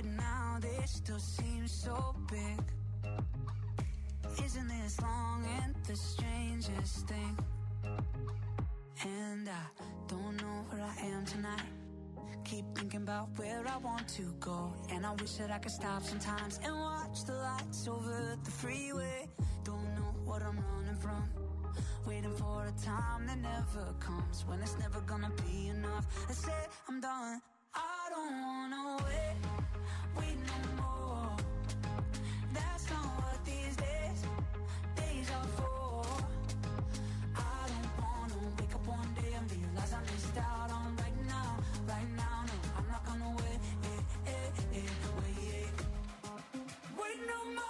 right now, this still seems so big. Isn't this long and the strangest thing? And I don't know where I am tonight. Keep thinking about where I want to go. And I wish that I could stop sometimes and watch the lights over the freeway. Don't know what I'm running from. Waiting for a time that never comes, when it's never gonna be enough. I say I'm done. I don't wanna wait no more. That's not what these days are for. I don't wanna wake up one day and realize I missed out on right now. No, I'm not gonna wait no more.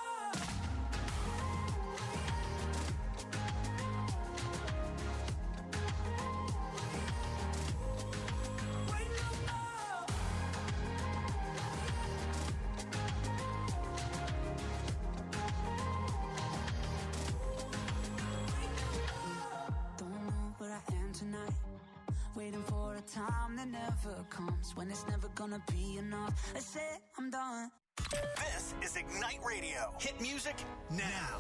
Waiting for a time that never comes, when it's never gonna be enough. I said I'm done. This is Ignite Radio. Hit music now.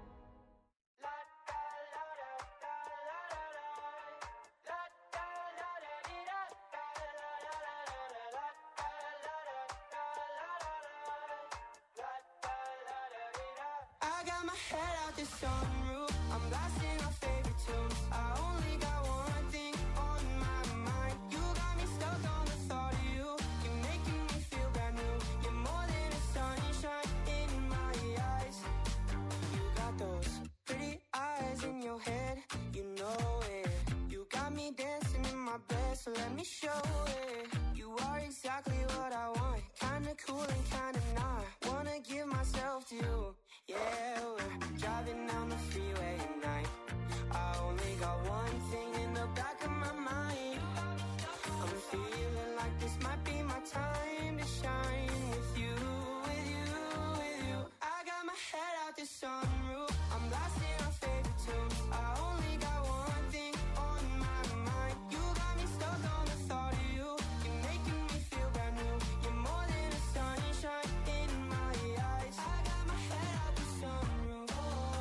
I got my head out the sunroof. I'm blasting our favorite tunes. I only got one thing on my mind. You got me stuck on the thought of you. You're making me feel brand new. You're more than a sunshine in my eyes. You got those pretty eyes in your head. You know it. You got me dancing in my bed, so let me show it. You are exactly what I want. Kinda cool and kinda not. Wanna give myself to you. Yeah, we're driving down the freeway at night. I only got one thing in the back of my mind. I'm feeling like this might be my time to shine with you, with you, with you. I got my head out the sunroof. I'm blasting our favorite tunes. I only got one thing on my mind. You got me stuck on the thought of you. You're making me feel brand new. You're more than a sunshine in my eyes. I got my head out the sunroof.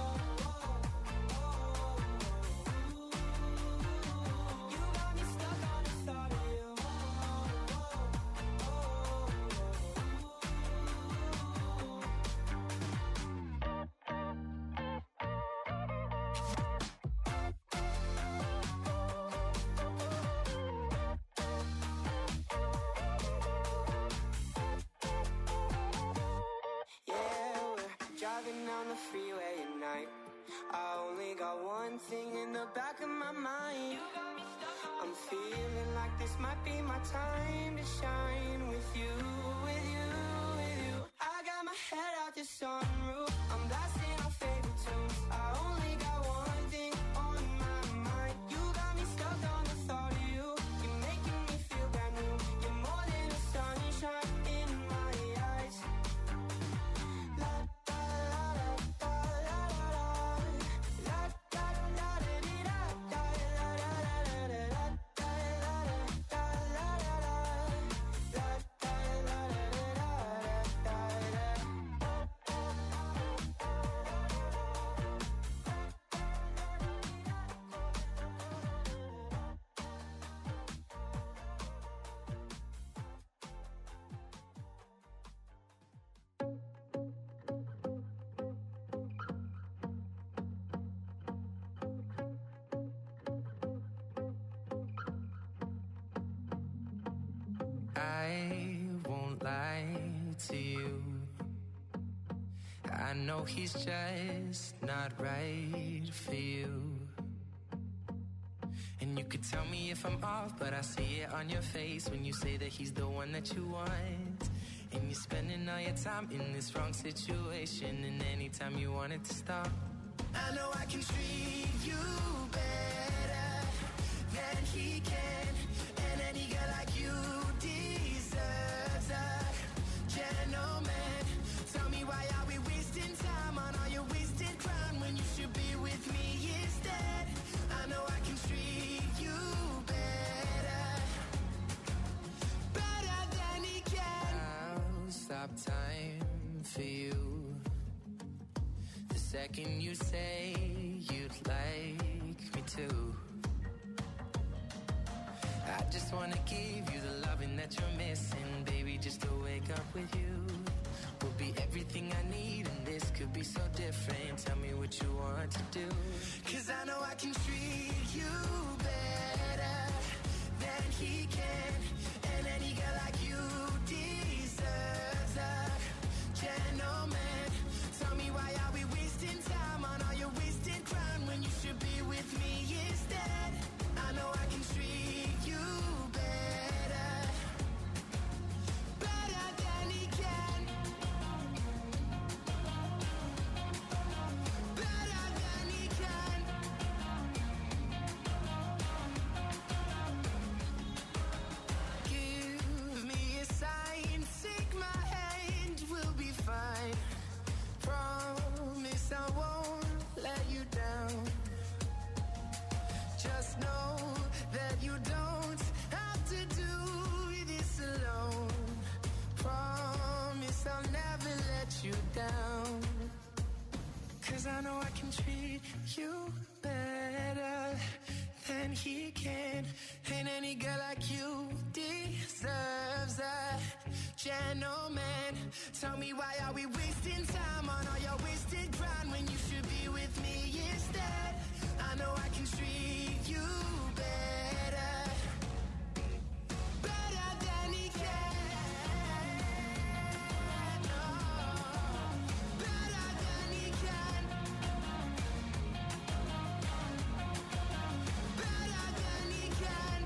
You got me stuck on the thought of you. Yeah, we're driving down the freeway at night. I only got one thing in the back of my mind. I'm feeling like this might be my time to shine with you, with you, with you. I got my head out the sunroof. I'm blasting our favorite tunes. I only got one thing on my mind. You got me stuck on the thought of you. You're making me feel brand new. You're more than a sunshine in my eyes. La da la da la la la da la da di da da la la la la la da la da la la la la da la la I won't lie to you. I know he's just not right for you. And you could tell me if I'm off, but I see it on your face when you say that he's the one that you want. And you're spending all your time in this wrong situation, and anytime you want it to stop, I know I can treat you better than he can. And any girl like you deserves a gentleman. Tell me, why are we wasting time on all your wasted crime when you should be with me instead? I know I can treat you better, better than he can. I'll stop stop time for you. The second you say you'd like me to, I just wanna give you the loving that you're missing. Baby, just to wake up with you will be everything I need, and this could be so different. Tell me what you want to do, 'cause I know I can treat you better than he can. And any girl like you deserves a gentleman. Tell me, why are we wasting time on all your wasted crown when you should be with me instead? I know I can treat you better, better than he can, better than he can. Give me a sign, take my hand, we'll be fine. Promise I won't let you down. Just know that you don't have to do this alone. Promise I'll never let you down. 'Cause I know I can treat you better than he can. And any girl like you deserves a gentleman. Tell me, why are we wasting time on all your wasted ground when you should be with me instead? I know I can treat you better, better than he can. Oh, better than he can, better than he can.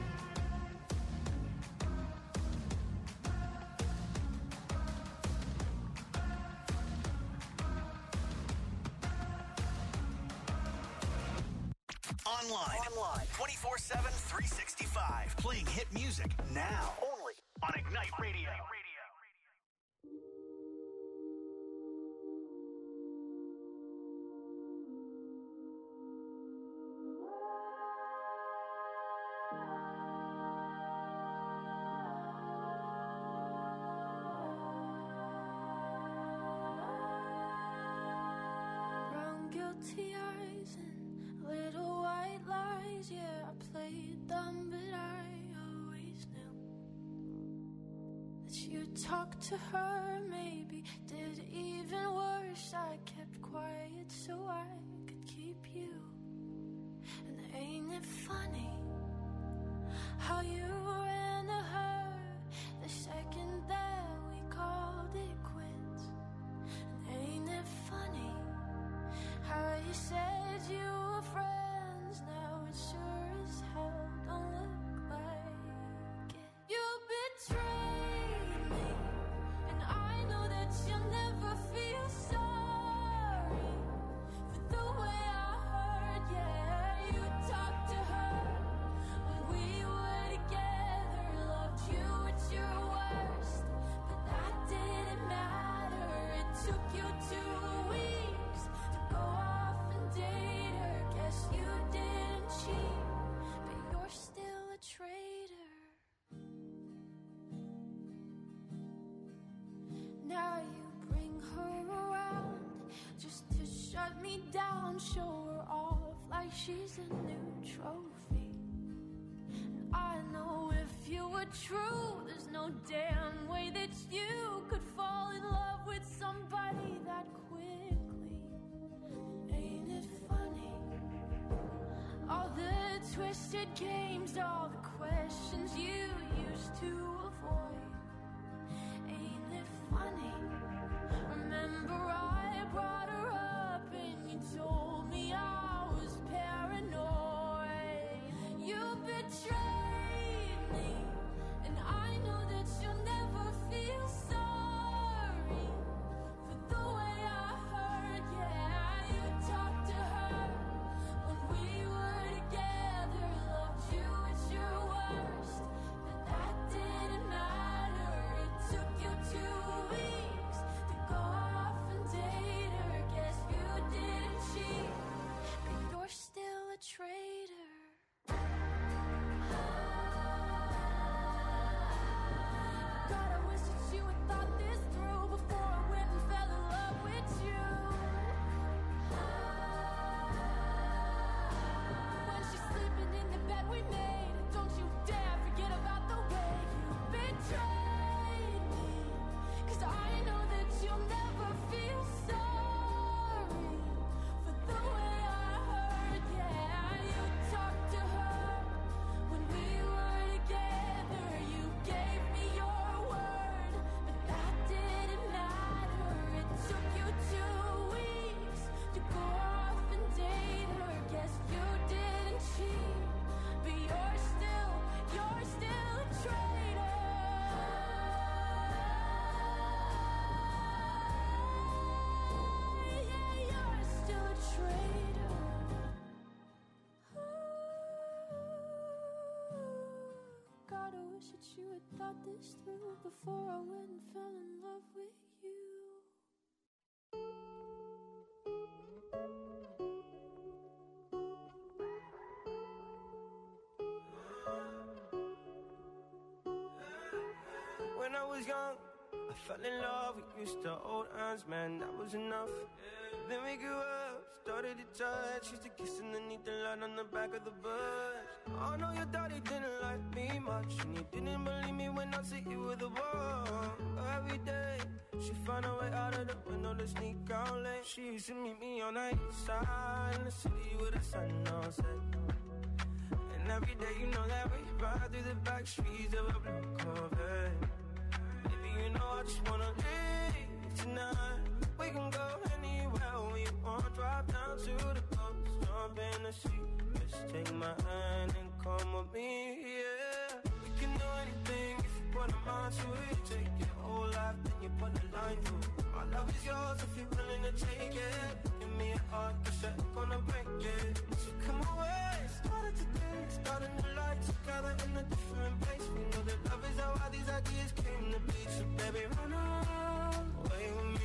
Online 24/7, 365. Playing hit music now. Only on Ignite Radio. Brown guilty eyes and little white lies. Yeah, I played them, but I always knew that you talked to her. Maybe did even worse. I kept quiet so I could keep you. And ain't it funny how you ran to her the second that we called it quits? And ain't it funny how you said you were friends? Now it sure as hell don't look like it. You betrayed me, and I know that you'll never feel sorry for the way I heard. Yeah, you talked to her when we were together, loved you at your worst, but that didn't matter. It took you 2 weeks to go off and date her. Guess you didn't cheat, but you're still a traitor. Now you bring her around just to shut me down, show her off like she's a new trophy. And I know if you were true, there's no damn way that you could fall in love with somebody that quickly. Ain't it funny? All the twisted games, all the questions you used to avoid. Ain't it funny? Remember I brought her up and you told me I was paranoid. You betrayed me, and I know that you'll never feel sorry for the way I heard. Yeah, you talked to her when we were together, loved you at your worst, that you had thought this through before I went and fell in love with you. When I was young, I fell in love, we used to hold hands, man, that was enough. Then we grew up, started to touch, used to kiss underneath the light on the back of the bus. I know your daddy didn't like me much, and he didn't believe me when I said you were the one. Every day, she found a way out of the window to sneak out late. She used to meet me on the east side, in the city with the sun on set. And every day, you know that we ride through the back streets of a blue Corvette. You know I just wanna leave tonight. We can go anywhere we want. Drive down to the coast, jump in the sea. Just take my hand and come with me, yeah. We can do anything if you put a mind to it. Take your whole life, then you put a line through it. My love is yours if you're willing to take it. Give me a heart, 'cause I ain't gonna break it. So come away, started today, start a new life together in a different place. We know that love is how all these ideas came to be. So baby, run away with me.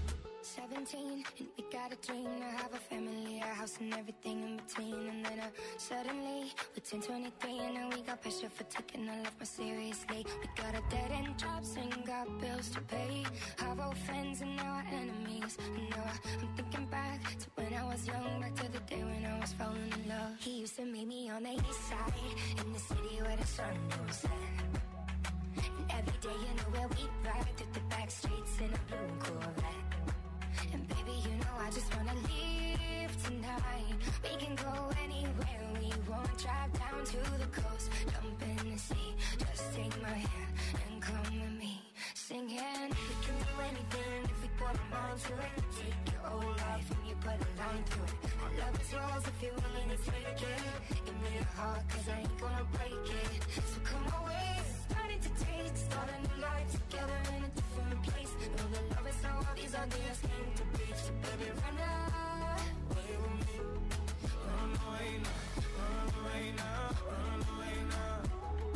17, and we got a dream to have a family, a house and everything in between. And then suddenly, we're 10, 23, and now we got pressure for taking our life more seriously. We got a dead-end jobs and got bills to pay. Our old friends and now our enemies. And now I'm thinking back to when I was young, back to the day when I was falling in love. He used to meet me on the east side, in the city where the sun goes set. And every day, you know where we ride through the back streets in a blue Corvette. And baby, you know I just wanna leave tonight. We can go anywhere we want. Drive down to the coast, jump in the sea. Just take my hand and come with me, singing. We can do anything if we put our mind to it. Take your whole life and you put a line through it. My love is yours if you're willing to take it. Give me a heart, 'cause I ain't gonna break it. So come away, starting to taste, start a new life together in a different place. Know that love is how all these ideas came to be. So baby, run away with me. Run away now, run away now, run away now.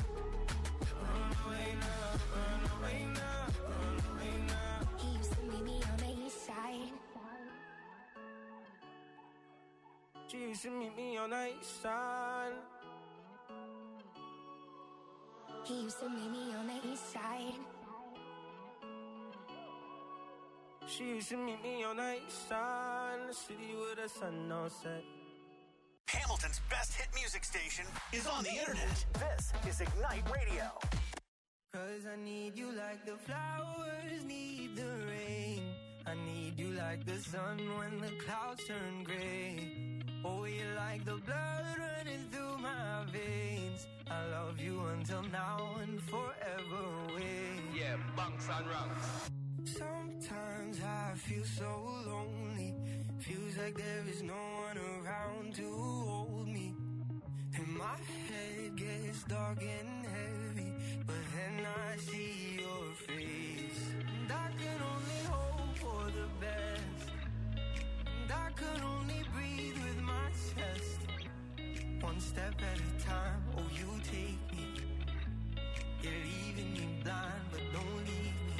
Run away now, run away now, run away now. He used to meet me on the east side. She used to meet me on the east side. He used to meet me on the east side. She used to meet me on the east side, in the city with the sun on set. Hamilton's best hit music station is on the internet. This is Ignite Radio. 'Cause I need you like the flowers need the rain. I need you like the sun when the clouds turn gray. Oh, you're like the blood running through my veins. I love you until now and forever away. Yeah, bunks and rungs. Sometimes I feel so lonely. Feels like there is no one around to hold me. And my head gets dark and heavy, but then I see your face. And I can only hope for the best. And I can only breathe with my chest. One step at a time, oh you take me. You're leaving me blind, but don't leave me.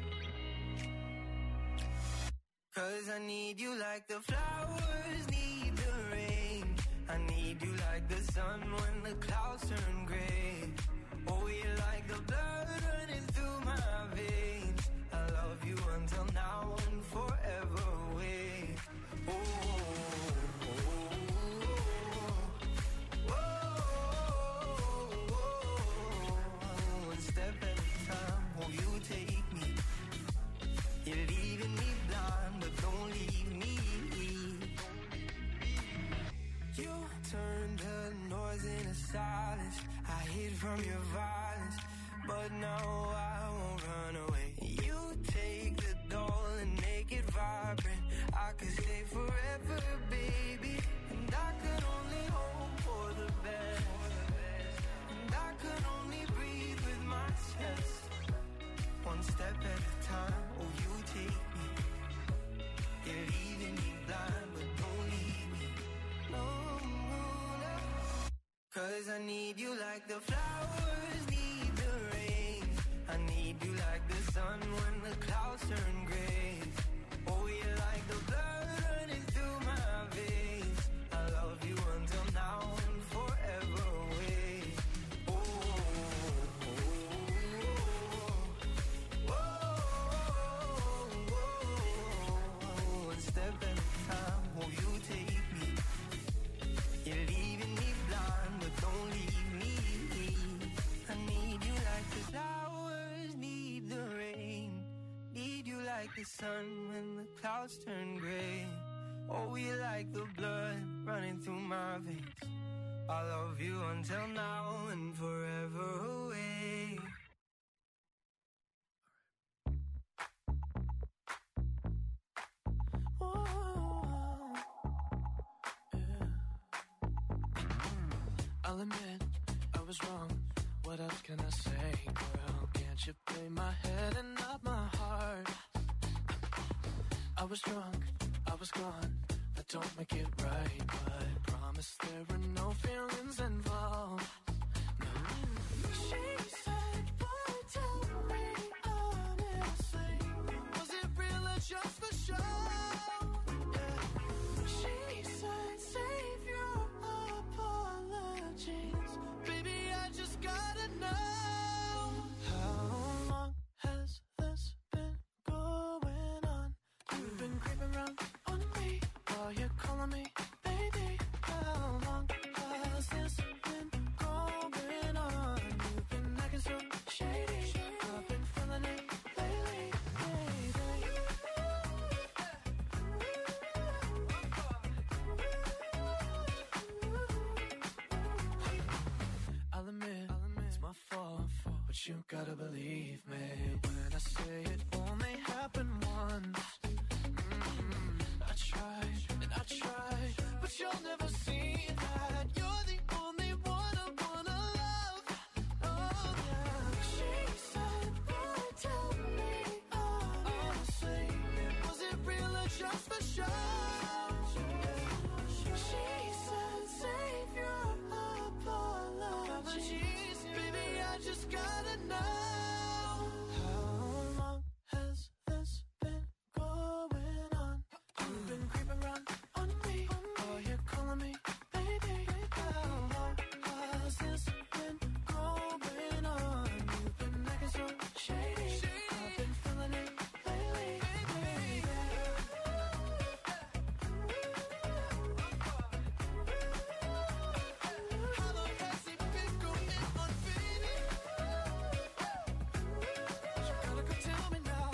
'Cause I need you like the flowers need the rain. I need you like the sun when the clouds turn gray. Oh, you're like the blood running through my veins. I love you until now and forever away. Oh, oh, oh, oh, oh. One step at a time, oh, you take me. You're leaving me blind, but don't leave me. You turn the noise into silence. I hid from your violence, but now I won't run away. You take the doll and make it vibrant. I could stay forever, baby. And I could only hope for the best. And I could only breathe with my chest. One step at a time, oh you take me. You're leaving me blind, but don't leave me. No, no, no. 'Cause I need you like the flowers need the the sun when the clouds turn gray. Oh, we like the blood running through my veins. I love you until now and forever away. I'll admit I was wrong. What else can I say, girl? Can't you play my head and not my heart? I was drunk, I was gone. That don't make it right, but promise there were no feelings involved. No. She said, boy, tell me honestly, was it real or just for show? Yeah. She said, save your apologies. Baby, I just gotta know. How long has this been going on? You've been creeping around on me while you're calling me baby. How long has this been going on? You've been acting so shady. I've been feeling it lately, baby. I'll admit it's my fault, but you gotta believe me when I say it only happened once. I tried and I tried, but you'll never see that. You're the only one I wanna love. Oh yeah. She said, boy, tell me honestly, was it real or just for show? She said, save your apologies. Baby, I just gotta know. How long has this been going on? You've been creeping around on me while you're calling me baby. How long has this been going on? You've been acting so shady. I've been feeling it lately, baby. How long has it been going on, baby? You gotta go tell me now.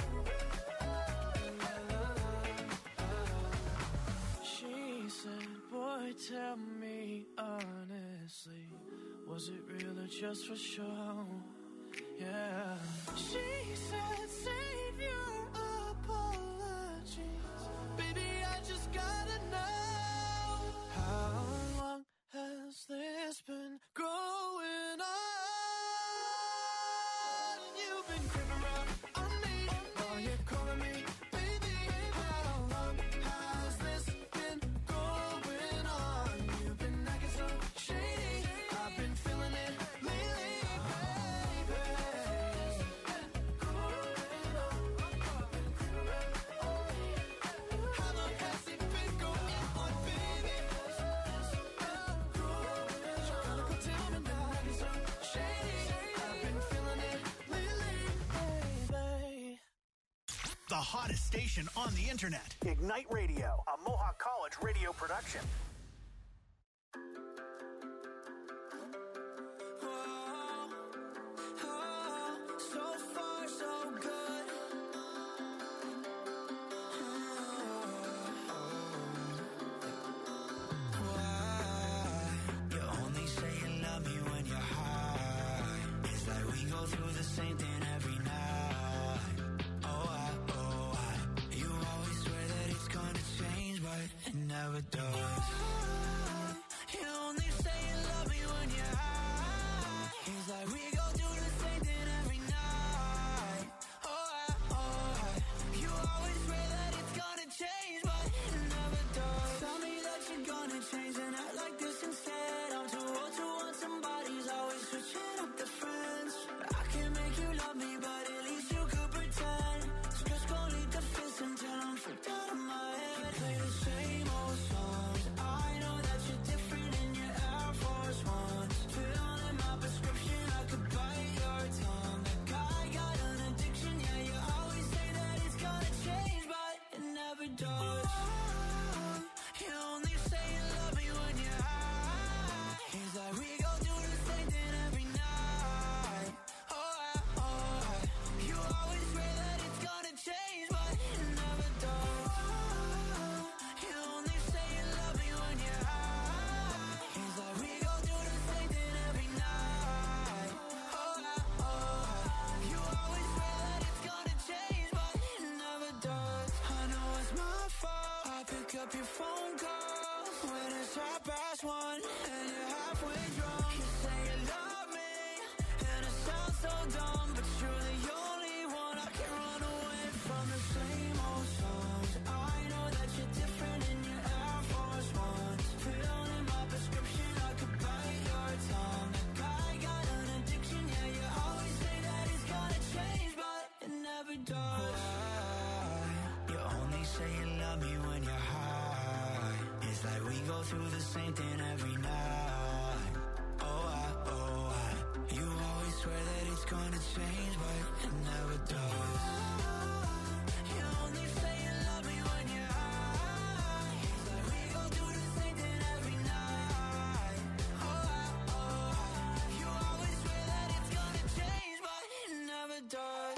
She said, boy, tell me honestly, was it real or just for show? Yeah. She said, save your apologies. Baby, I just gotta know. How long has this been going on? You've been creeping around on me while you're calling me baby. How long has this been going on? You've been acting so shady. I've been feeling it lately, baby. Going on, been creeping around on me. How long has it been going on, baby? You gotta go tell me now. Acting so shady. I've been feeling it lately, baby. The hottest station on the internet. Ignite Radio, a Mohawk College radio production. So far, so good. Why? You only say you love me when you're high. It's like we go through the same thing every night. Oh, I. You always swear that it's gonna change, but it never does. You only say you love me when you're high. It's like we go through the same thing every night. Oh, I. You always swear that it's gonna change, but it never does. Tell me that you're gonna change and act like this instead. I'm too old to want somebody's always switching up the friends. I can make you love me up your phone call when it's 1:30 and you're halfway drunk. You say you love me and it sounds so dumb, but you're the only one I can run away from. The same old songs. I know that you're different in your Air Force Ones. Filling my prescription, I could bite your tongue. That guy got an addiction, yeah, you always say that it's gonna change, but it never does. You only say you love me when you're high. It's like we go through the same thing every night. You always swear that it's gonna change, but it never does. You only say you love me when you're high. It's like we go through the same thing every night. You always swear that it's gonna change, but it never does.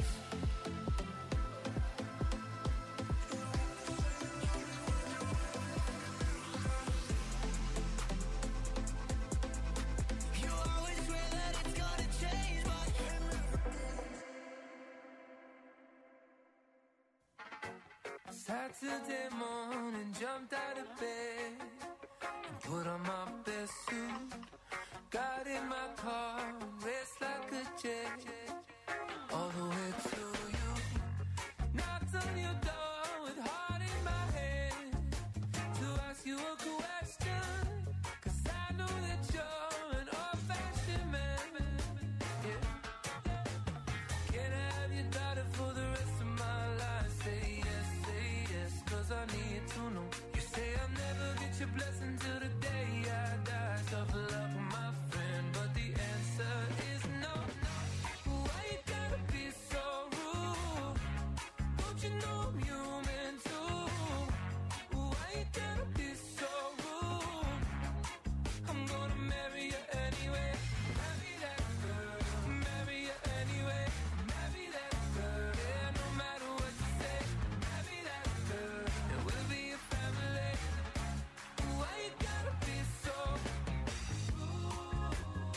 Saturday morning, jumped out of bed and put on my best suit. Got in my car, raced like a jet all the way to you. Knocked on your door with heart in my head to ask you a question, 'cause I know that you're an old-fashioned man. Yeah. Can I have your daughter for the rest of my life? Say yes, 'cause I need to know. You say I'll never get your blessing till the day I die. Tough luck, my friend, but the answer is no. Why you gotta be so rude? Don't you know I'm human too? Why you gotta be so rude? I'm gonna marry you anyway. Marry that girl. Marry you anyway. Marry that girl. Yeah, no matter what you say. Marry that girl. And we'll be a family. Why you gotta be so rude?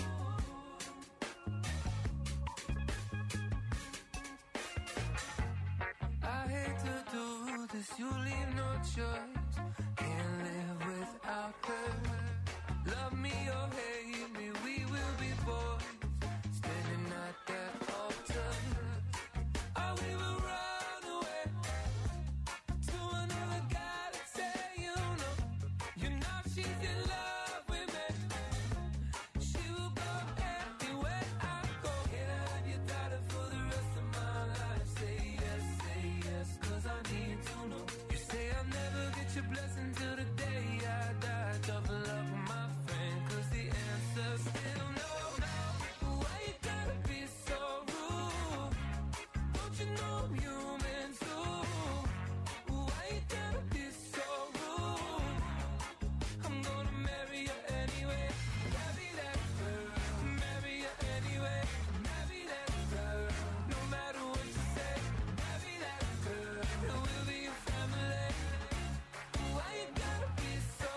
I hate to do this, you leave no choice. Can't live without her. Love me or hate me, we will be boys. Standing at that altar. Oh, we will run away to another guy to say you know she's in love with me. She will go everywhere I go. Can I have your daughter for the rest of my life? Say yes, 'cause I need to know. You say I'll never get your blessing till the day I die. Tough luck, my friend, 'cause the answer's still no. Why you gotta be so rude? Don't you know I'm human too? Why you gotta be so rude? I'm gonna marry you anyway. Marry that girl. Marry you anyway. Marry that girl. No matter what you say. Marry that girl. And we'll be a family. Why you gotta be so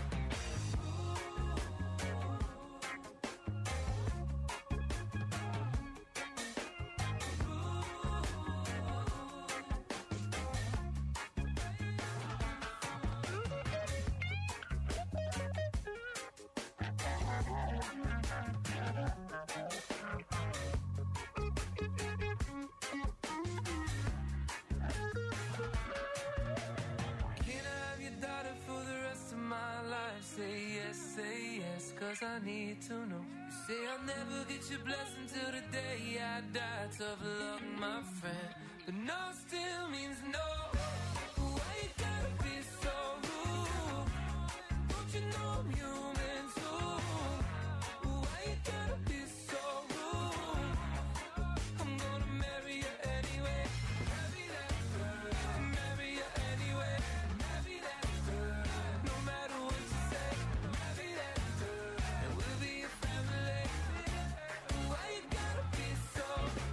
Can I have your daughter for the rest of my life? Say yes, 'cause I need to know. You say I'll never get your blessing till the day I die. Tough luck, my friend, but no still means no. Why you gotta be so rude? Don't you know I'm human too? Why you gotta be so rude? I'm gonna marry you anyway. Marry that girl. Marry you anyway. Marry that girl. No matter what you say. Marry that girl. And we'll be a family. Why you gotta be so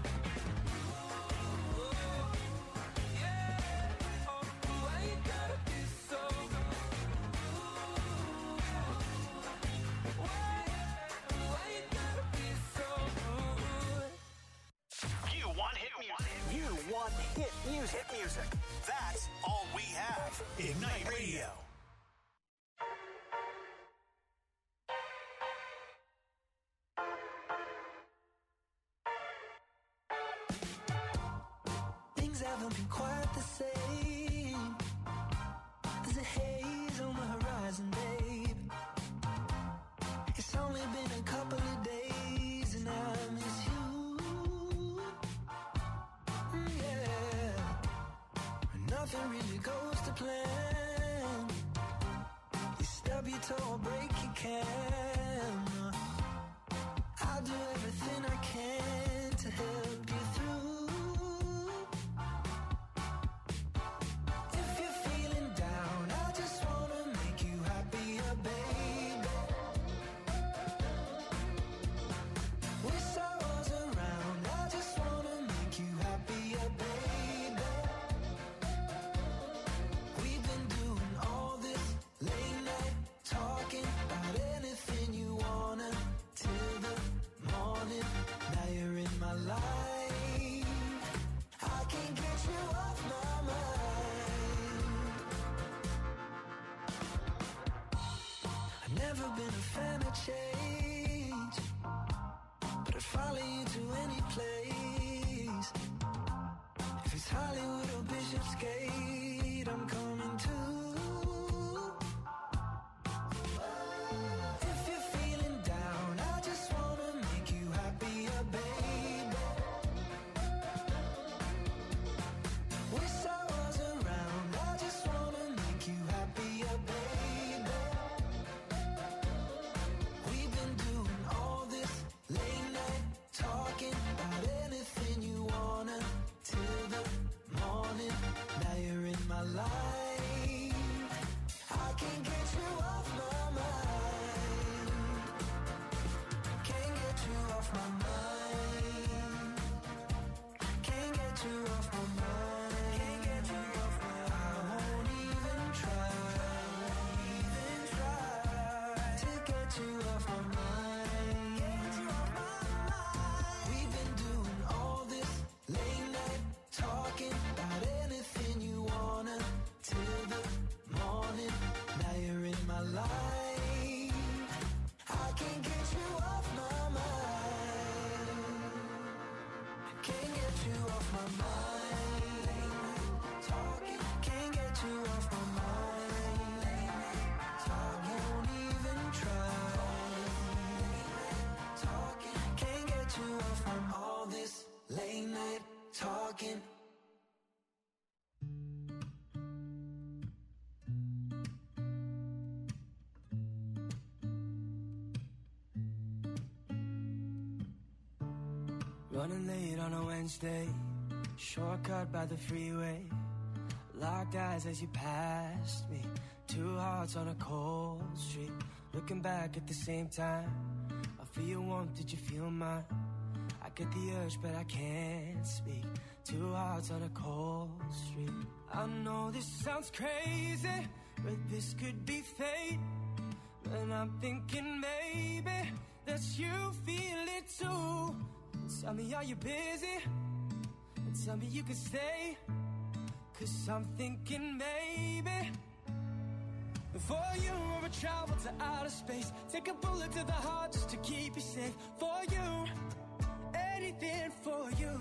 why you gotta be so Why you gotta be so rude? You want hit music. You want hit music. That's all we have. Ignite Radio. haven't been quite the same. There's a haze on the horizon, babe. It's only been a couple of days and I miss you. Yeah. Nothing really goes to plan. You stub your toe or break your can. I'll do everything I can to help you through. If you're feeling down, I just wanna make you happier, baby. Wish I was around, I just wanna make you happier, baby. We've been doing all this late night talking about anything you wanna till the morning. Now you're in my life, I can't get you off my mind. I've never been a fan of change, but I'd follow you to any place. If it's Hollywood or Bishopsgate, I'm coming too. If you're feeling down, I just wanna make you happier, baby. Wish I was around, I just wanna make you happier, baby. We've been doing all this late night talking about anything you wanna till the morning. Now you're in my life, I can't get you off my mind. Can't get you off my mind. Can't get you off my mind. Can't get you off my mind. I won't even try to get you off my mind. Get you off my mind. We've been doing all this late night talking about anything you wanna till the morning. Now you're in my life, I can't get you off my mind. Can't get you off my mind. Talking, can't get you off my mind. Talking, won't even try. Talking, can't get you off from all this late night talking. Running late on a Wednesday, shortcut by the freeway. Locked eyes as you passed me, two hearts on a cold street. Looking back at the same time, I feel your warmth, did you feel mine? I get the urge but I can't speak, two hearts on a cold street. I know this sounds crazy, but this could be fate. And I'm thinking maybe that you feel it too. Tell me, are you busy? And tell me you can stay, 'cause I'm thinking maybe for you I would travel to outer space, take a bullet to the heart just to keep you safe. For you, anything for you.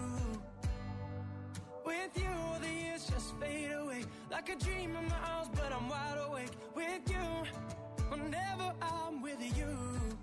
With you, the years just fade away like a dream in my arms, but I'm wide awake. With you, whenever I'm with you.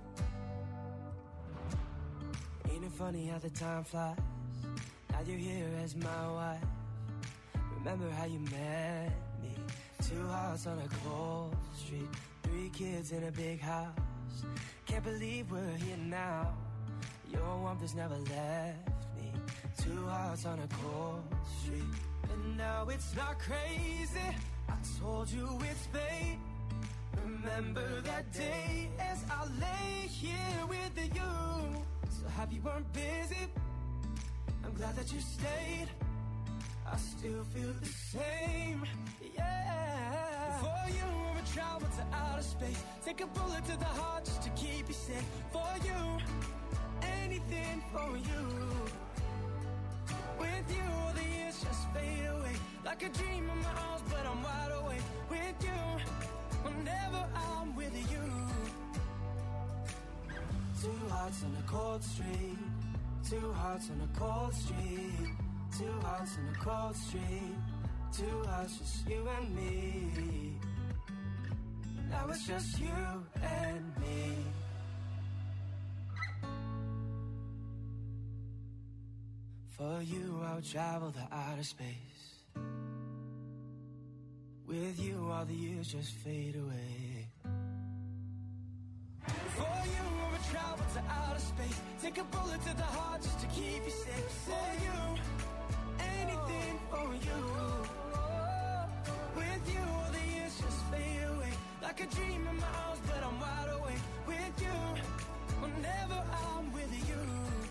Ain't it funny how the time flies? Now you're here as my wife. Remember how you met me? Two hearts on a cold street, 3 kids in a big house. Can't believe we're here now. Your warmth has never left me. Two hearts on a cold street. And now it's not crazy, I told you it's fate. Remember that day as I lay here with you. So happy you weren't busy, I'm glad that you stayed. I still feel the same, yeah. For you, I would travel to outer space, take a bullet to the heart just to keep you safe. For you, anything for you. With you, the years just fade away like a dream in my arms, but I'm wide awake. With you, whenever I'm with you. Two hearts on a cold street, two hearts on a cold street. Two hearts in a cold street. Two hearts, just you and me. Now it's just you and me. For you, I'll travel the outer space. With you, all the years just fade away. For you, I would travel to outer space. Take a bullet to the heart just to keep you safe. For you, anything for you. With you, all the years just fade away. Like a dream in my arms, but I'm wide awake. With you, whenever I'm with you.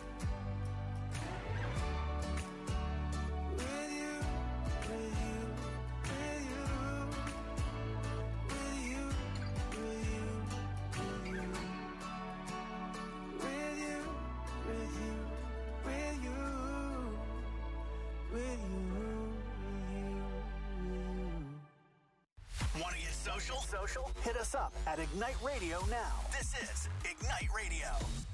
With you, with you, with you. With you, with you, with you. With you, with you, with you. With you, Want to get social? Hit us up at Ignite Radio now. This is Ignite Radio.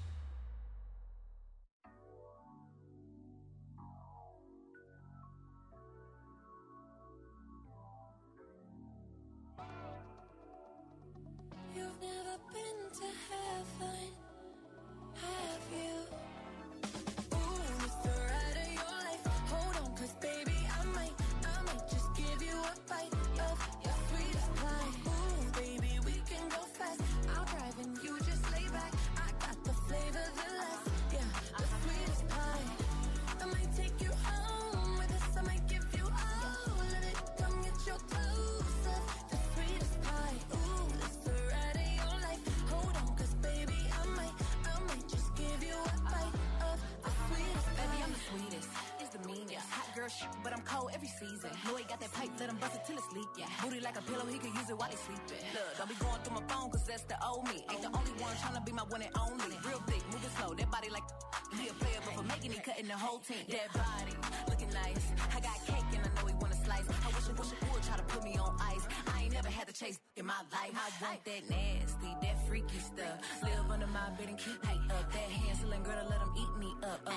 You've never been to heaven, have you? Ooh, it's the ride of your life. Hold on, 'cause baby, I might just give you a bite of your sweetest pie. Ooh, baby, we can go fast. I'll drive and you just lay back. I got the flavor, the last, yeah, the sweetest pie. I might take you home with us. I might give you all of it. Come get your dose of the sweetest pie. Ooh, it's the ride of your life. Hold on, 'cause baby, I might just give you a bite of the sweetest pie. Baby, I'm the sweetest. It's the meanest. Hot girl shit, but I'm cold every season. Know he got that pipe, let him bust it till it's leak. Yeah. Booty like a pillow, he could use it while he sleeping. Look, don't be going through my phone, 'cause that's the old me. Ain't the only one tryna be my one and only. Real thick, moving slow, that body like he a player, but for making it, cutting the whole team. That body, looking nice. I got cake and I know he wanna slice. I wish it would try to put me on ice. I ain't never had to chase in my life. I want that nasty, that freaky stuff. Live under my bed and keep me up. That Hansel girl to let him eat me up. Ooh,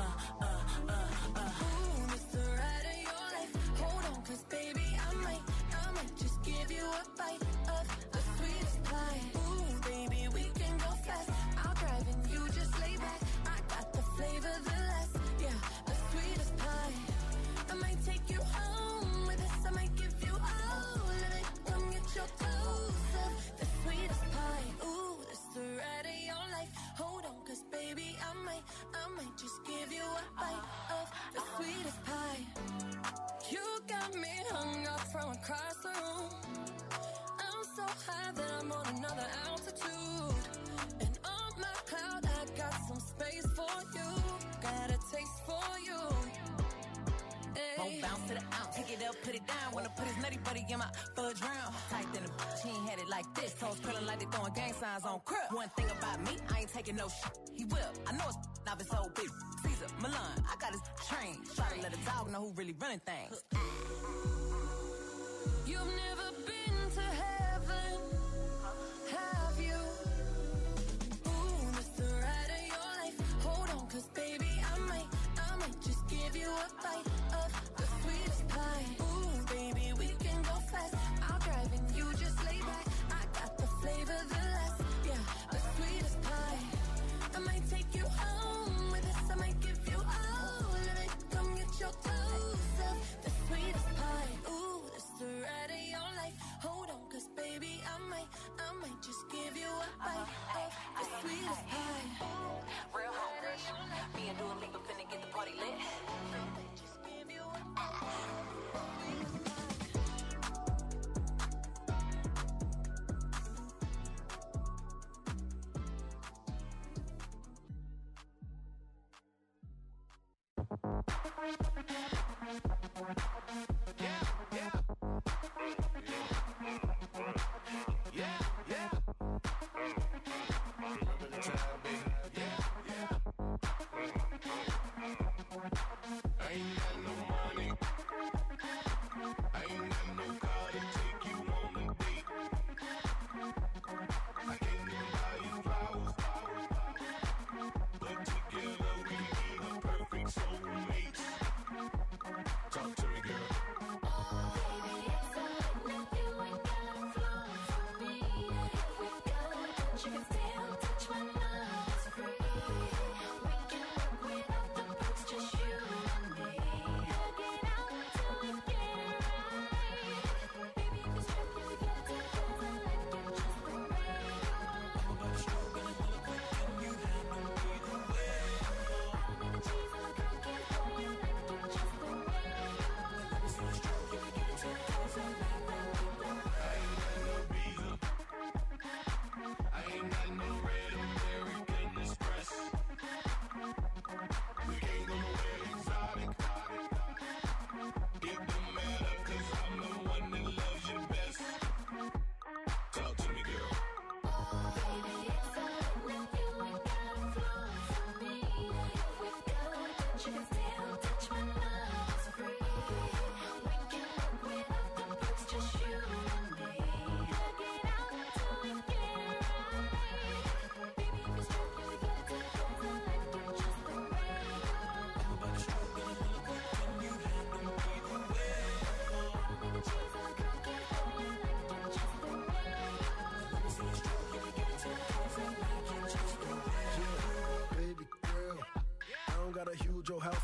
it's the ride of your life. Hold on, 'cause baby, I might just give you a bite of the sweetest pie. Ooh, baby, we can go fast. I'll drive and you just lay back. I got the flavor, the last, yeah, the sweetest pie. I might take you home with us. I might give you all of it. Come get your dose of the sweetest pie. Ooh, it's the ride of your life. Hold on, 'cause baby, I might just give you a bite of the sweetest pie. You got me hung up from across the room. I'm so high that I'm on another altitude. And on my cloud, I got some space for you. Got a taste for you. Won't bounce to the ounce, pick it up, put it down. Wanna put his nutty buddy in my fudge round. Tight than a bitch, he ain't had it like this. Toes curling like they throwing gang signs on crib. One thing about me, I ain't taking no shit. He will, I know it's not his whole big. Caesar, Milan, I got his train. Try to let a dog know who really running things. You've never been to heaven, have you? Ooh, it's the ride of your life. Hold on, 'cause baby, I might just give you a bite of the sweetest pie. Ooh, baby, we can go fast. I'll drive and you just lay back. I got the flavor, the last, yeah, the sweetest pie. I might take you home with us. I might give you all of it. Come get your dose of the sweetest pie. Ooh, it's the ride of your life. Hold on, 'cause baby, I might just give you a bite of the sweetest pie. Real home rush. Me and Dua Lipa finna get the party lit. Just give you a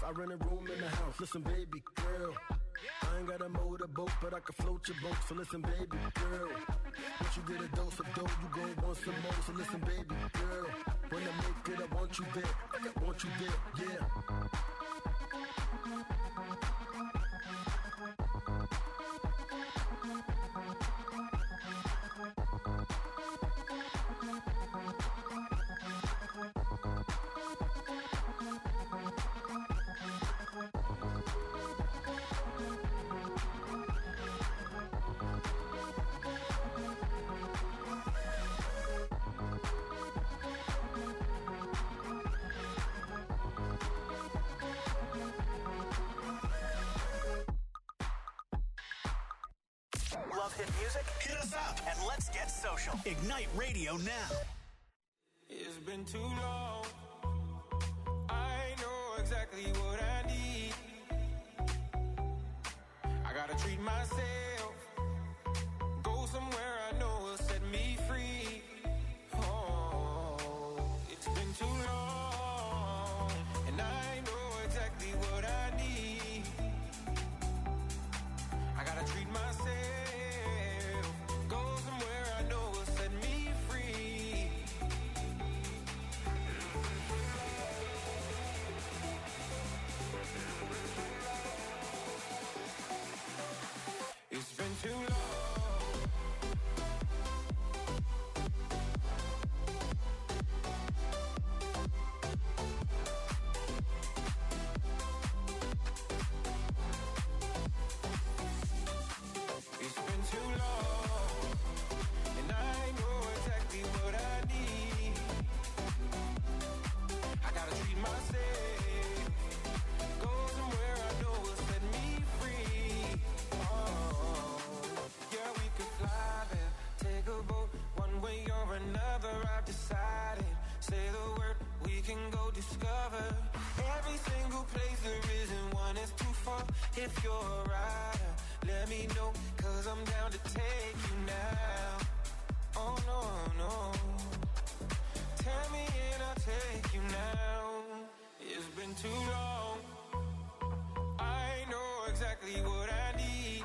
I rent a room in the house. Listen, baby girl, I ain't got a motorboat, but I can float your boat. So listen, baby girl, once you get a dose of dope, you gon' want some more. So listen, baby girl, when I make it, I want you there. I want you there, yeah. Love hit music? Hit us up and let's get social. Ignite Radio now. It's been too long. I know exactly what I need. I gotta treat myself. Go somewhere I know will set me free. Oh, it's been too long. And I know exactly what I need. I gotta treat myself. Go somewhere I know will set me free. It's been too long. It's been too long, and I know exactly what I need. I gotta treat myself. Go somewhere I know will set me free. Oh, yeah, we could fly there, take a boat, one way or another. I've decided. Say the word, we can go discover every single place. There isn't one that's too far. If you're a rider, let me know, 'cause I'm down to take you now. Oh no, no. Tell me and I'll take you now. It's been too long. I know exactly what I need.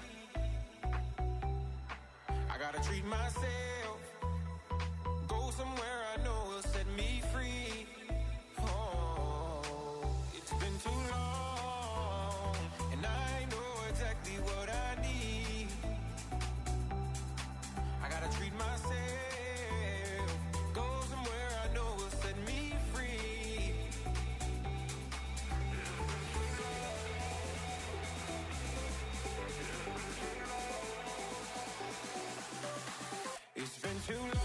I gotta treat myself. Go somewhere I know will set me free. Oh, it's been too long, and I know exactly what I need. I gotta treat myself. Go somewhere I know will set me free. It's been too long.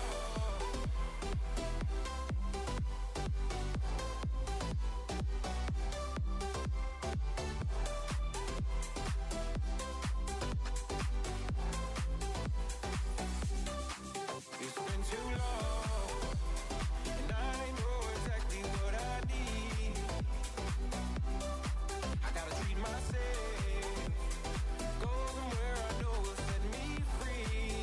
It's been too long, and I know exactly what I need. I gotta treat myself. Go somewhere I know will set me free.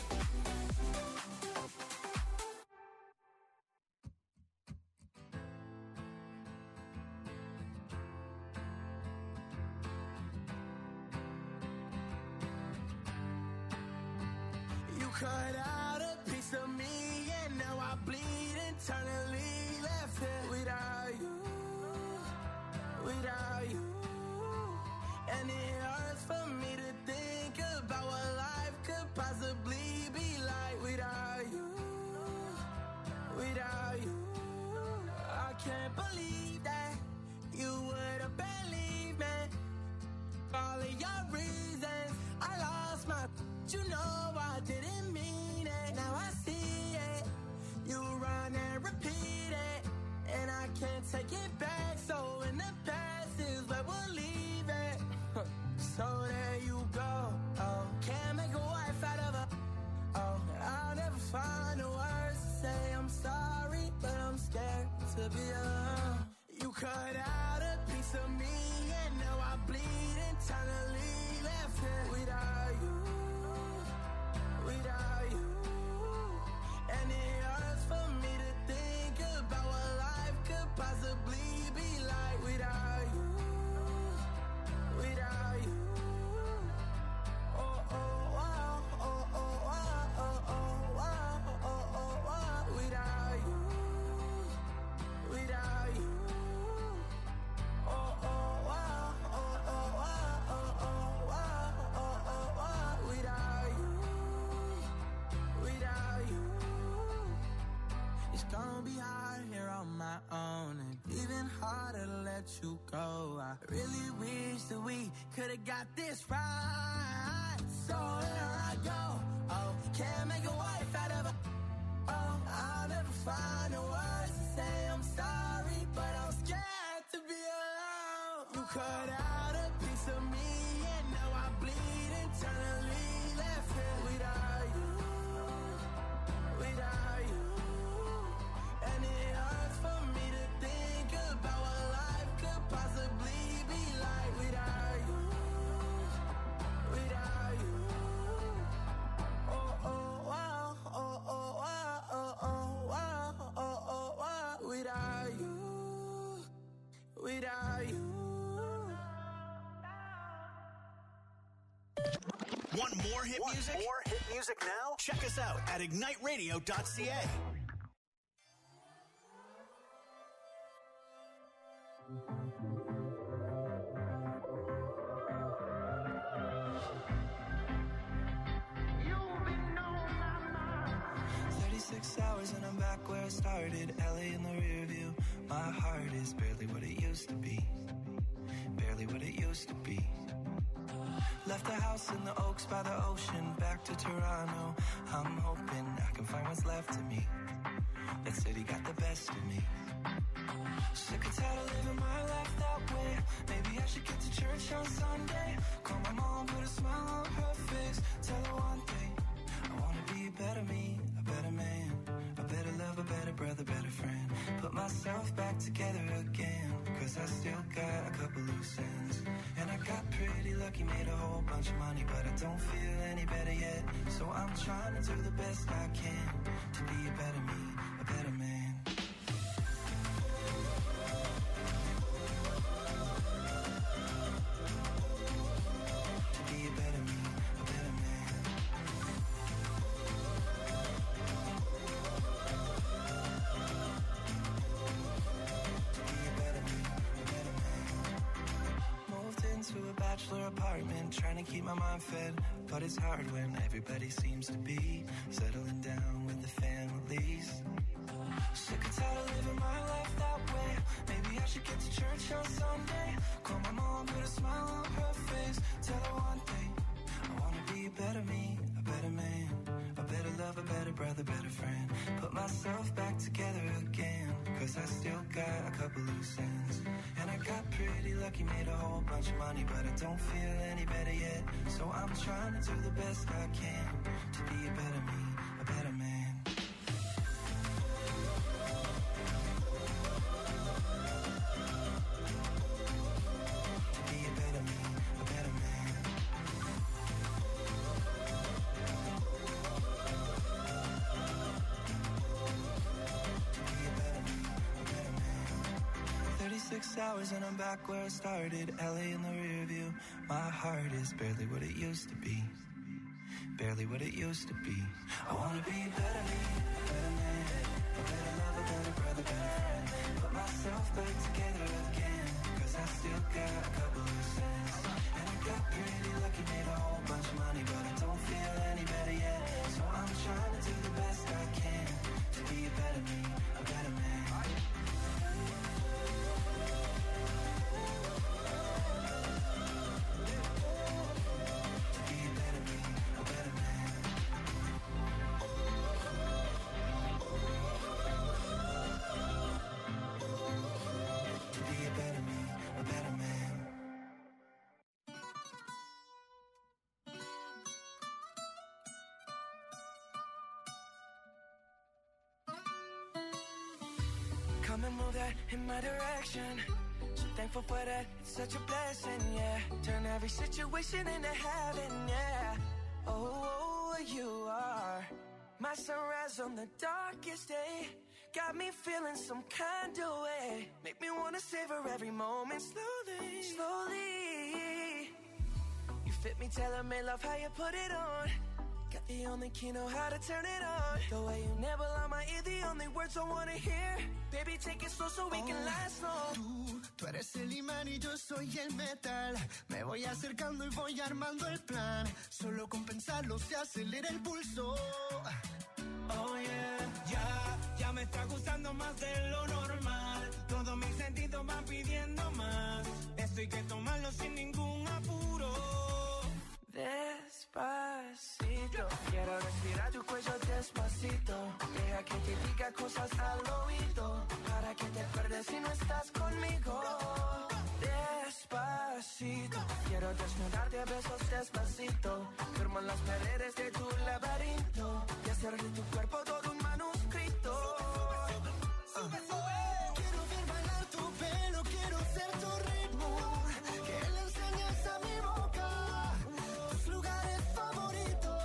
You cut out a piece of me, and now I bleed internally. Left here without you, without you. And it hurts for me to think about what life could possibly be like without you, without you. I can't believe that you would have believed me. All of your reasons, I lost my. You know I didn't mean it. Now I see it. You run and repeat it, and I can't take it back. So in the past is where we'll leave it. So there you go. Oh, can't make a wife out of her. Oh, I'll never find the words to say I'm sorry, but I'm scared to be alone. You cut out a piece of me, and now I bleed internally. Left here without you, without you. And it hurts for me to think about what life could possibly be like without you, really wish that we could've got this right. So here I go. Oh, can't make a wife out of a. Oh, I'll never find the words to say I'm sorry, but I'm scared to be alone. You cut out a piece of me, and now I bleed internally. Left here without you, without you. And it hurts for me to think about what life could possibly be like without you, without you. Oh, oh, wow, oh, oh, wow, oh, oh, wow, oh, oh, wow. Without you, without you. Want more hit music? More hit music now? Check us out at igniteradio.ca. You've been on my mind. 36 hours and I'm back where I started. LA in the rear view. My heart is barely what it used to be. Barely what it used to be. Left the house in the Oaks by the ocean, back to Toronto. I'm hoping I can find what's left of me. That city got the best of me. Sick and tired of living my life that way. Maybe I should get to church on Sunday. Call my mom, put a smile on her face. Tell her one thing, I wanna be a better me, a better man, a better love, a better brother, better friend. Put myself back together again, cause I still got a couple loose ends. And I got pretty lucky, made a whole bunch of money, but I don't feel any better yet. So I'm trying to do the best I can to be a better me, a better man. To be a better me, a better man. To be a better me, a better man. Moved into a bachelor apartment, trying to keep my mind fed. But it's hard when everybody seems to be settling down with the families. Sick and tired of living my life that way. Maybe I should get to church on Sunday. Call my mom, put a smile on her face. Tell her one thing, I wanna be a better me, a better man, a better love, a better brother, better friend. Put myself back together again, cause I still got a couple loose ends. And I got pretty lucky, made a whole bunch of money, but I don't feel any better yet. So I'm trying to do the best I can to be a better me, a better man. To be a better me, a better man. To be a better me, a better man. 36 hours and I'm back where I started. LA in the rear view. My heart is barely what it used to be. Barely what it used to be. I wanna be a better me, a better man, a better love, a better brother, better friend. Put myself back together again, cause I still got a couple loose ends. And I got pretty lucky, made a whole bunch of money, but I don't feel any better yet. So I'm trying to do the best I can to be a better me, a better man. To be a better me, a better man. To be a better me, a better man. Come and move that in my direction. So thankful for that, it's such a blessing, yeah. Turn every situation into heaven, yeah. Oh, you are my sunrise on the darkest day. Got me feeling some kind of way. Make me wanna savor every moment slowly, slowly. You fit me, tailor-made, love how you put it on. Got the only key, know how to turn it on. The way you never lie my ear, the only words I wanna hear. Baby, take it slow so we can last long. Tú eres el imán y yo soy el metal. Me voy acercando y voy armando el plan. Solo con pensarlo se acelera el pulso. Oh yeah, ya me está gustando más de lo normal. Todos mis sentidos van pidiendo más. Es Esto hay que tomarlo sin ningún apuro. Despacito, quiero respirar tu cuello despacito. Deja que te diga cosas al oído, para que te pierdas si no estás conmigo. Despacito, quiero desnudarte a besos despacito. Firmo las paredes de tu laberinto y hacer de tu cuerpo todo un manuscrito. Quiero ver bailar tu pelo, quiero ser tu ritmo, que le enseñes a mi boca tus lugares favoritos.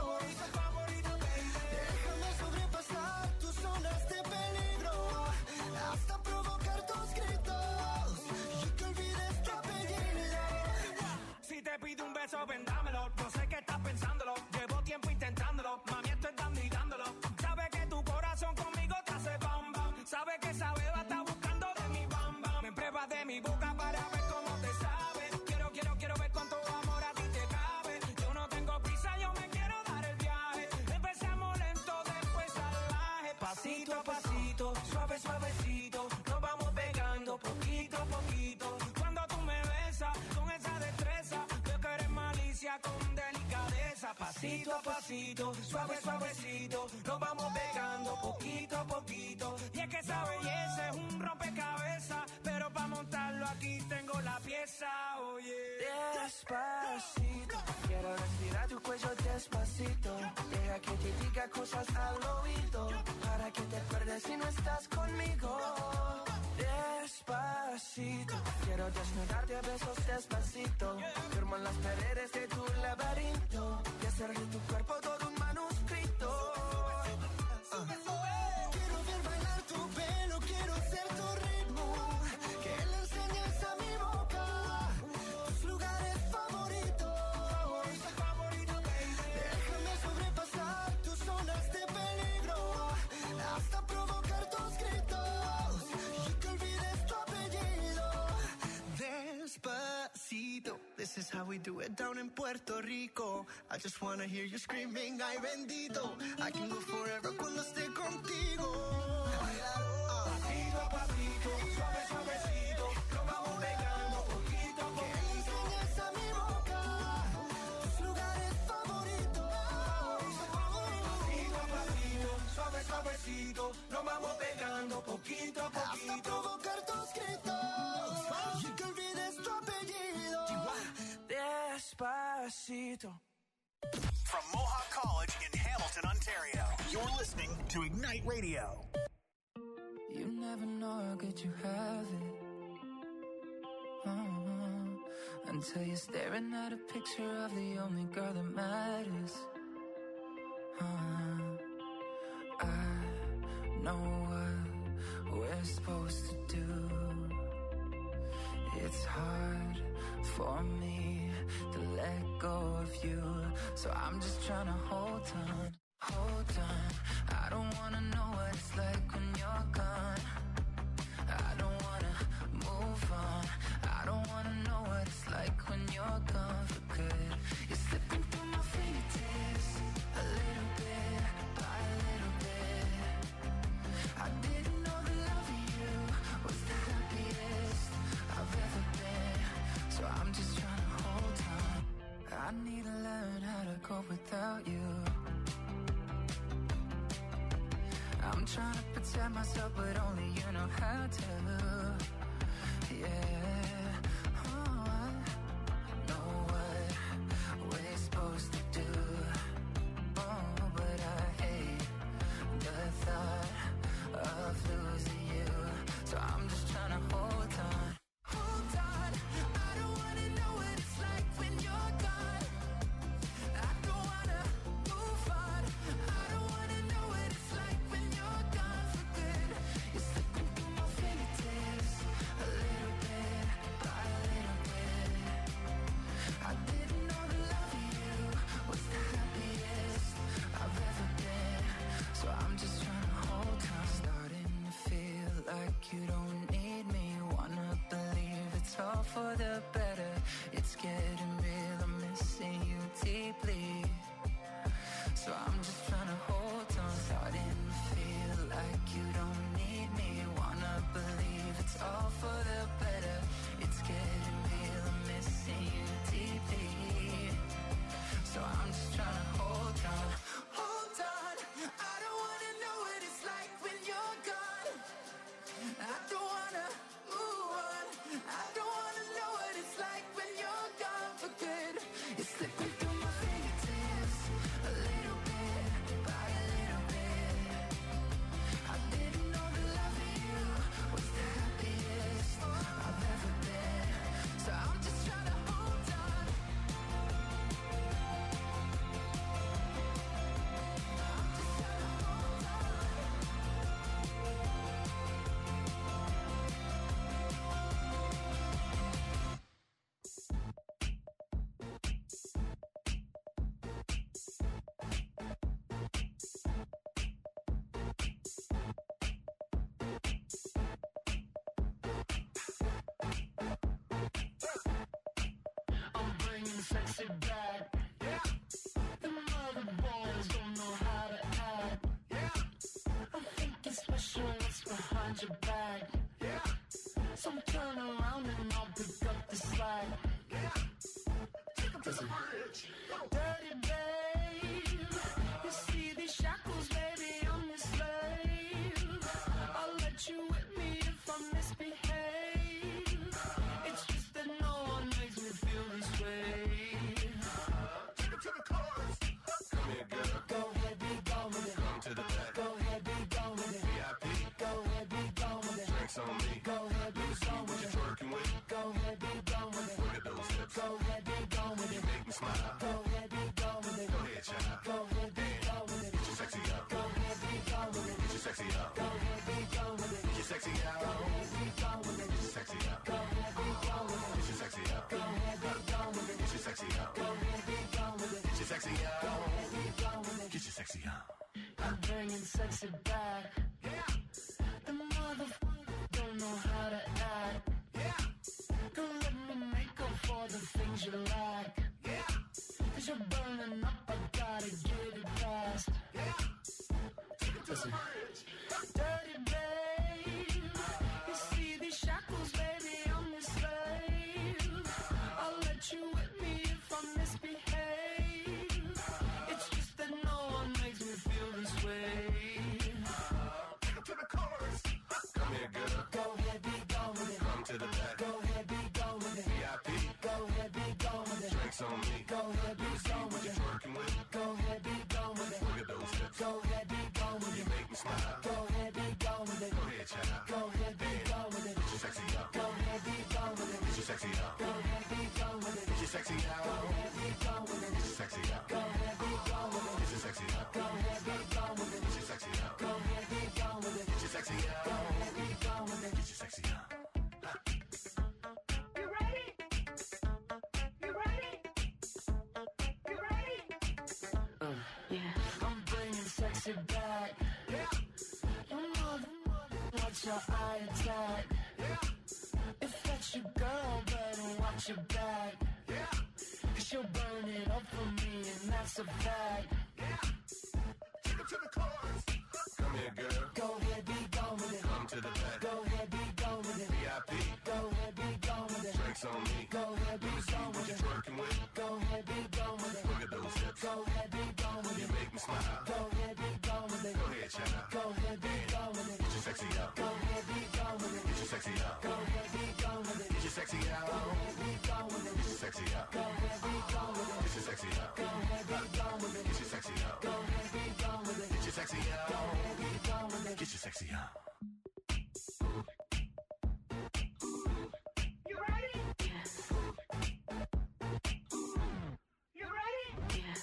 Déjame sobrepasar tus zonas de peligro, hasta provocar tus gritos y que olvides tu apellido. Si te pido un beso, ven dámelo. No sé qué estás pensándolo, llevo tiempo intentándolo. Mami, estoy dando y dándolo. Sabes que tu corazón conmigo te hace bam bam. Sabes que esa beba está buscando de mi bam bam. Me pruebas de mi boca para ver cómo te sabe. Quiero ver cuánto amor a ti te cabe. Yo no tengo prisa, yo me quiero dar el viaje. Empezamos lento, después salvaje. Pasito a pasito, suave suavecito, nos vamos pegando poquito a poquito. Cuando tú me besas con esa destreza, veo que eres malicia con delicadeza. Pasito a pasito, suave suavecito, nos vamos pegando poquito a poquito. Y es que esa belleza es un rompecabezas, pero para montarlo aquí tengo la pieza, oye. Despacito, quiero respirar tu cuello despacito. Deja que te diga cosas al oído, para que te pierdas si no estás conmigo. Despacito, quiero desnudarte a besos despacito. Firmo en las paredes de tu laberinto y hacer de tu cuerpo todo un manuscrito. Quiero ver bailar tu pelo, quiero ser tu ritmo, que le enseñes a mi boca tus lugares favoritos. Déjame sobrepasar tus zonas de peligro, hasta provocar tus gritos y que olvides tu apellido. Despacito, this is how we do it down in Puerto Rico. I just wanna hear you screaming, ay bendito. I can go forever cuando esté contigo. Pasito a pasito, suave suavecito, nos vamos pegando poquito a Que poquito. le enseñes a mi boca tus lugares favoritos. Pasito a pasito, suave suavecito, nos vamos pegando poquito a Hasta poquito. provocar tus gritos y que olvides tu apellido. Despacito. From Mohawk College in Hamilton, Ontario, you're listening to Ignite Radio. You never know how good you have it. Until you're staring at a picture of the only girl that matters. I know what we're supposed to do. It's hard for me to let go of you, so I'm just trying to hold on. I don't wanna know what it's like when you're gone. I don't wanna move on. I don't wanna know what it's like when you're gone for good. You're slipping through my fingertips, a little bit by a little bit. I didn't know the love of you was the happiest I've ever been, so I'm just trying to hold on. I need to learn how to cope without you. I'm trying to protect myself, but only you know how to. Yeah, oh, I know what we're supposed to do. Oh, but I hate the thought of losing you, so I'm just trying to hold on. Hold on, I don't wanna know what it's like when you're gone. I don't wanna move on. I don't wanna know what it's like when you're gone for good. You're slipping through my fingertips, a little bit by a little bit. I didn't know the love of you was the happiest I've ever been, so I'm just trying to hold on. Starting to feel like you don't need me. Wanna believe it's all for the better. It's getting real, I'm missing you deeply, so I'm just trying to hold on. Starting to feel like you don't need me. Wanna believe it's all for the better. It's getting slipping through my fingertips, a little bit by a little bit. I didn't know that loving you was the happiest I've ever been. So I'm just trying to hold on. I'm bringing sexy back. Yeah. The mother boys don't know how to act. Yeah. I'm thinking special, what's behind your back? Yeah. So turn around and I'll pick up the slack. Yeah. Take him to the bridge. Dirty babe, you see these shackles, baby, I'm your slave. I'll let you whip me if I misbehave. It's just that no one makes me feel this way. Take him to the chorus. Come here, girl. Go ahead, be gone with it. Come to the back. Go ahead, be gone with it. VIP. Go ahead, be gone with it. Drinks on me. Go ahead, be gone with it. Working with. Go ahead, be gone with it. Look at those hips. Go ahead, be gone with it. Make me smile. Go ahead, be gone with it. Go ahead, child. Go ahead, be gone with it. Get your sexy out. Go ahead, be gone with it. Get your sexy out. Go ahead, be gone with it. Get your sexy out. Go ahead, be gone with it. Get your sexy out. Go ahead, be gone with it. Get your sexy out. Go ahead, be gone with it. Get your sexy out. Go ahead, be gone with it. Get your sexy out. Go ahead, be gone with it. Get your sexy out. I'm bringing sexy back. Yeah. The motherfucker don't know how to act. Yeah. Don't let me make up for the things you lack. Yeah. Cause you're burning up, I gotta get it fast. Yeah. Listen. Dirty babe, you see these shackles, baby, I'm your slave. I'll let you whip me if I misbehave. It's just that no one makes me feel this way. Take him to the chorus. Come here, girl. Go ahead, be gone with it. Come to the back. Go ahead, be gone with it. VIP. Go ahead, be gone with it. Drinks on me. Go ahead, be gone with it. Working with. Go ahead, be gone with it. Look at those hips. Go ahead, be gone with You it. make me smile. Go ahead, be gone with it. Go ahead, child. Go ahead, be gone with it. Get your sexy out. Go ahead, be gone with it. Get your sexy out. Go ahead, be gone with it. Get your sexy out. Go ahead, be gone with it. Get your sexy out. Go ahead, be gone with it. Get your sexy out. Go ahead, be gone with it. Get your sexy out. Go ahead, be gone with it. Get your sexy out. Go ahead, be gone with it. Get your sexy out. You ready? You ready? You ready? Yeah. I'm bringing sexy back. Yeah. You watch your eye attack. Yeah. If that's your girl, better watch your back. Yeah. Cause she'll burn it up for me, and that's a fact. Yeah. Take him to the chorus. Come here, girl. Go ahead, be gone with it. Come to the back. Go ahead, be gone with it. VIP. Go ahead, be gone with it. Drinks on me. Go ahead, be gone with it. Working with. Go ahead, be gone with it. Look at those hips. Go ahead, be gone with You it. make me smile. Go ahead, be gone with it. Go ahead, child. Go ahead, be gone with it. Get your sexy out. Go ahead, be gone with it. Get your sexy out. Go ahead, be gone with it. Get your sexy out. Go ahead, be gone with it. Get your sexy out. Go ahead, be gone with it. Get your sexy out. Go ahead, be gone with it. Get your sexy out. Go ahead, be gone with it. Get your sexy out. Go ahead, be gone with it. Get your sexy out. You ready? Yes. You ready? Yes.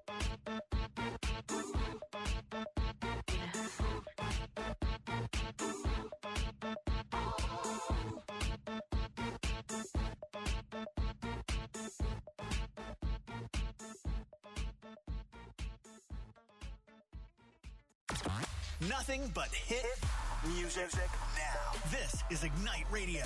Nothing but hit music now. This is Ignite Radio.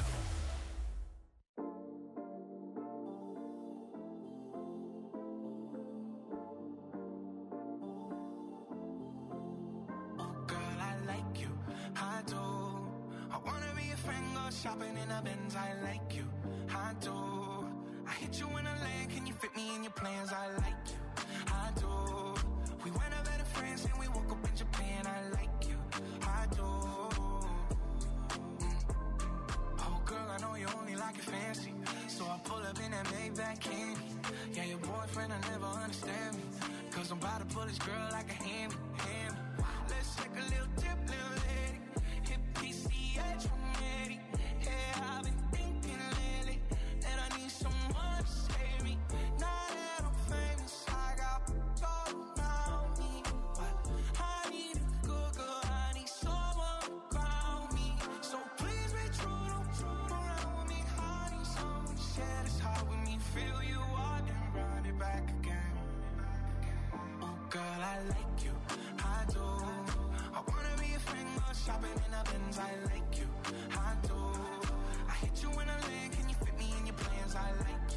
Girl, I like you, I do. I wanna be a friend, go shopping in a Benz. I like you, I do. I hit you in a lane, can you fit me in your plans? I like you, I do. We went out better friends and we woke up in Japan. I like you, I do. Oh girl, I know you only like it fancy, so I pull up in that Maybach candy. Yeah, your boyfriend boyfriend, I never understand me. Cause I'm about to pull this girl like a hand. Let's take a little dip, little lady. Hit PCH from Eddie. Yeah, I've been thinking lately that I need someone to save me. Now that I'm famous, I got gold around me. But I need a good girl, I need someone to ground me. So please be true, don't around with me. I need someone to share this heart with me. Feel you out and run it back again. Oh girl, I like you, I do. I wanna be a friend, go shopping in a Benz. I like you, I do. I hit you in a land, can you fit me in your plans? I like you.